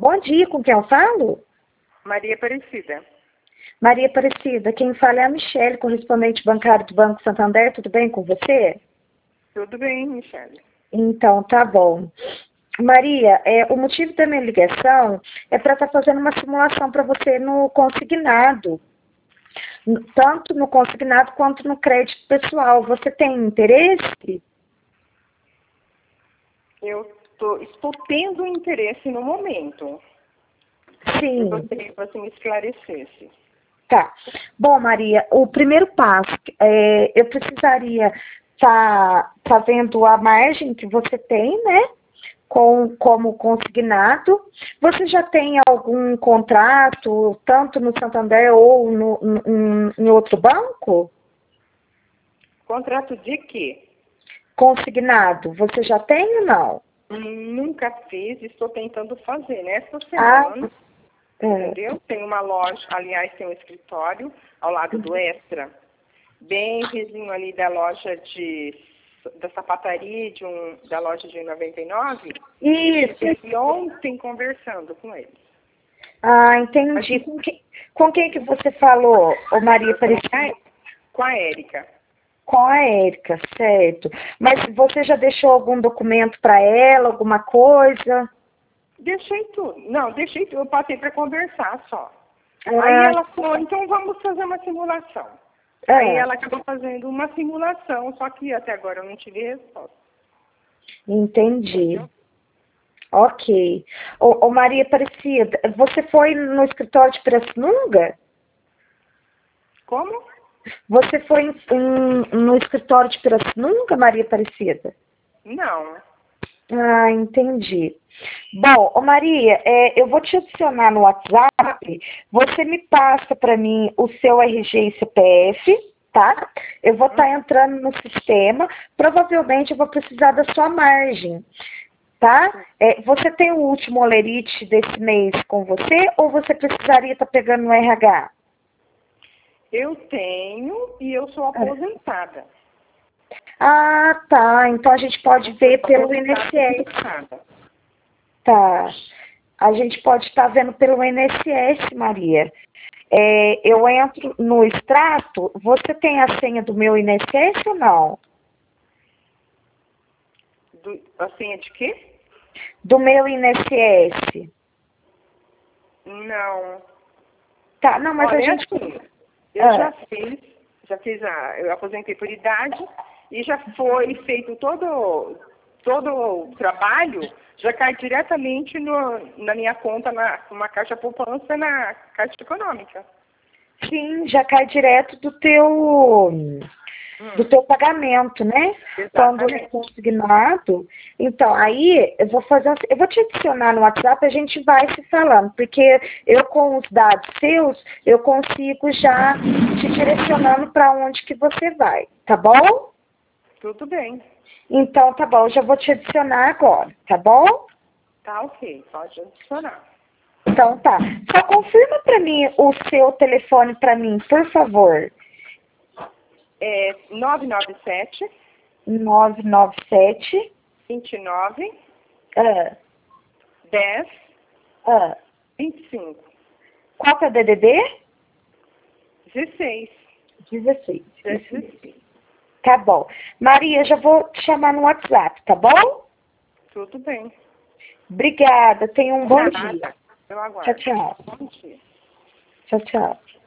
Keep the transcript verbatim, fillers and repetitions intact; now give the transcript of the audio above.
Bom dia, com quem eu falo? Maria Aparecida. Maria Aparecida, quem fala é a Michele, correspondente bancário do Banco Santander. Tudo bem com você? Tudo bem, Michele. Então, tá bom. Maria, é, o motivo da minha ligação é para estar fazendo uma simulação para você no consignado. Tanto no consignado quanto no crédito pessoal. Você tem interesse? Eu tô, estou tendo interesse no momento. Sim. Eu gostaria que você me esclarecesse. Tá. Bom, Maria, o primeiro passo, é, eu precisaria estar tá, tá vendo a margem que você tem, né? Com, como consignado. Você já tem algum contrato, tanto no Santander ou no, no, em outro banco? Contrato de quê? Consignado. Você já tem ou não? Nunca fiz, estou tentando fazer nesta Ah, semana. é. Entendeu? Tem uma loja, aliás, tem um escritório ao lado do Extra, bem vizinho ali da loja de da sapataria de um, da loja de noventa e nove. Isso. E ontem conversando com eles. Ah, entendi. Com quem, com quem que você falou, ô Maria Aparecida? Com a Érica. Com a Érica, certo. Mas você já deixou algum documento para ela, alguma coisa? Deixei tudo. Não, deixei tudo. Eu passei para conversar só. Ah, Aí ela falou, então vamos fazer uma simulação. ah, Aí ela acabou fazendo uma simulação, só que até agora eu não tive resposta. entendi. Ok. Ô, ô Maria Aparecida, você foi no escritório de Pirassununga? Como? Você foi em, em, no escritório de Pirassununga, Maria Aparecida? Não. Ah, entendi. Bom, ô Maria, é, eu vou te adicionar no WhatsApp, você me passa para mim o seu R G e C P F, tá? Eu vou estar entrando no sistema, provavelmente eu vou precisar da sua margem, tá? É, você tem o último olerite desse mês com você ou você precisaria estar pegando no R H? Eu tenho e eu sou aposentada. Ah, tá. Então a gente pode ver pelo I N S S. Tá. A gente pode estar vendo pelo I N S S, Maria. É, eu entro no extrato. Você tem a senha do meu I N S S ou não? Do, a senha de quê? Do meu I N S S. Não. Tá, não, mas Olha, a gente... assim, eu ah. já fiz, já fiz a, eu aposentei por idade e já foi feito todo, todo o trabalho, já cai diretamente no, na minha conta, na uma caixa poupança, na Caixa Econômica. Sim, já cai direto do teu... do teu pagamento, né? Exatamente. Quando é consignado. Então, aí eu vou fazer, eu vou te adicionar no WhatsApp, a gente vai se falando, porque eu com os dados seus, eu consigo já te direcionando para onde que você vai, tá bom? Tudo bem. Então, tá bom, eu já vou te adicionar agora, tá bom? Tá ok, pode adicionar. Então tá. Só confirma para mim o seu telefone para mim, por favor. É nove nove sete, nove nove sete, vinte e nove, ah, dez, ah. vinte e cinco, Qual que é o D D D? dezesseis. dezesseis. dezesseis. Tá bom. Maria, já vou te chamar no WhatsApp, tá bom? Tudo bem. Obrigada. Tenha um bom Nada. dia. Eu aguardo. Tchau, tchau. Bom dia. Tchau, tchau.